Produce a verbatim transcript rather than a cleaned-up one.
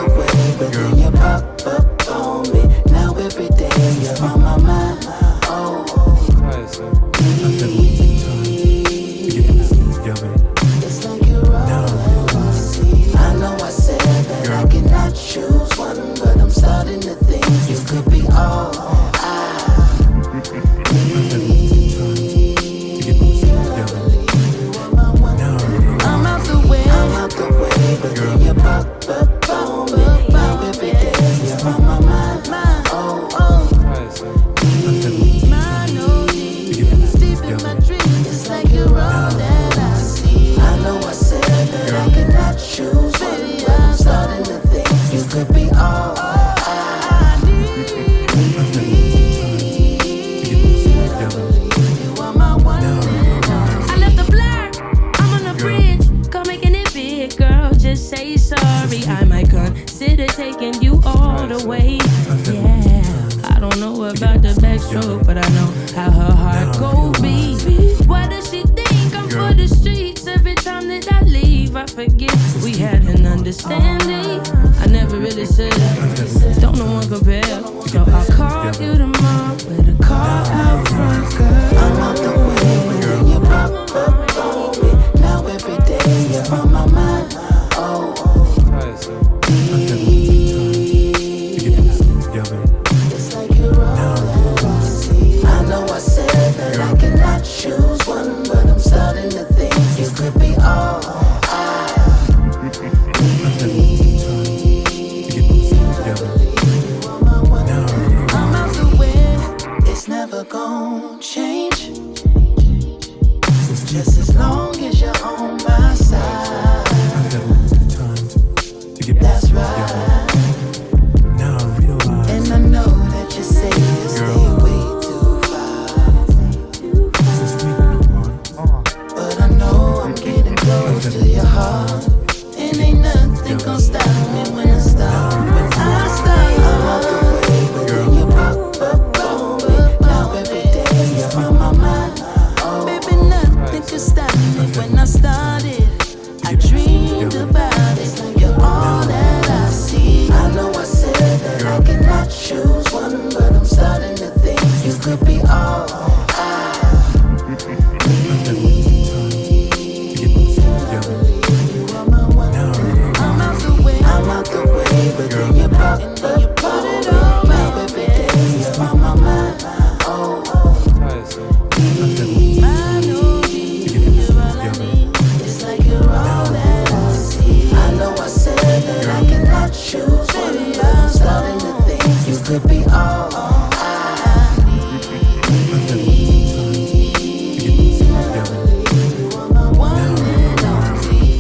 the way, but then you pop up on me. Now every day you're on my mind. Oh, it's like you're all that I see. I know I said that I cannot choose one, but I'm starting to think you could be all I need. I'm out the way, I'm out the way, but then you pop up on me. Now every day you're on my mind. Oh, oh. My no deep, deep in my dreams. It's like you're all that I see. I know I said that I cannot choose one, but I'm starting to think you could be all I need. You are my one and only. I left the blur, I'm on the bridge. Go making it big, girl, just say sorry. I might consider taking you all the way. Yeah, I don't know about the backstroke, but I know how her heart go beat. Why does she think I'm for the streets? Every time that I leave, I forget we had an understanding. I never really said it, don't no one compare. So I'll call you tomorrow with a car out front, girl. I'm out the way, but then you pop up on me. Now every day you're on my mind. Oh, it's like you're all that I see. I know I said that I cannot choose one, but I'm starting to think you could be all I need. I'm out the way, it's never gonna change. Just as long as you're on my side. That's right. And I know that you say you stay way too far, but I know I'm getting close to your heart. And ain't nothing gonna stop me when I stop. When I stop, I'm out the way, but then you pop up on me. Now every day you're on my mind. Oh, baby, nothing could stop me when I started. I dreamed about it. You're all that I see. I know I said that I cannot choose one, but I'm starting to think you could be all I need. You are my one. I'm out the way, I'm out the way, but then you